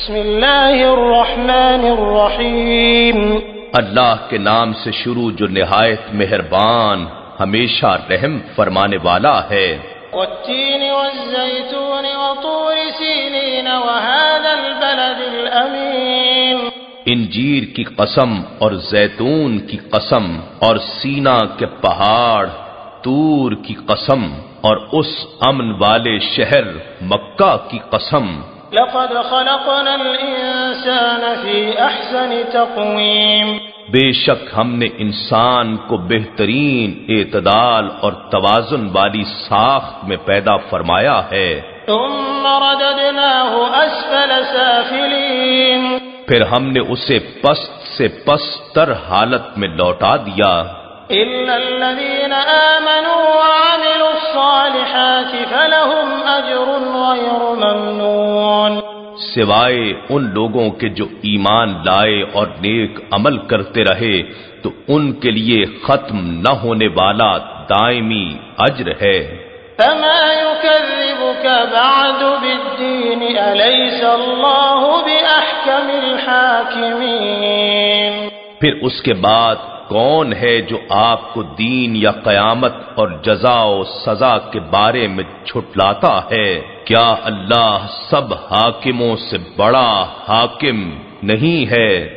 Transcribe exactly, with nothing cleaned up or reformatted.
بسم اللہ الرحمن الرحیم اللہ کے نام سے شروع جو نہایت مہربان ہمیشہ رحم فرمانے والا ہے۔ والتین والزیتون وطور سینین وهذا البلد الامین، انجیر کی قسم اور زیتون کی قسم اور سینا کے پہاڑ، طور کی قسم اور اس امن والے شہر مکہ کی قسم۔ لقد خلقنا الانسان فی احسن تقویم، بے شک ہم نے انسان کو بہترین اعتدال اور توازن والی ساخت میں پیدا فرمایا ہے۔ ثم رددناه اسفل سافلین، پھر ہم نے اسے پست سے پست تر حالت میں لوٹا دیا، الا الذین آمنوا وعملوا الصالحات فلهم اجر غیر ممنون، سوائے ان لوگوں کے جو ایمان لائے اور نیک عمل کرتے رہے تو ان کے لیے ختم نہ ہونے والا دائمی اجر ہے۔ فما يكذبك بعد بالدين أليس الله بأحكم الحاكمين، پھر اس کے بعد کون ہے جو آپ کو دین یا قیامت اور جزا و سزا کے بارے میں جھٹلاتا ہے؟ کیا اللہ سب حاکموں سے بڑا حاکم نہیں ہے؟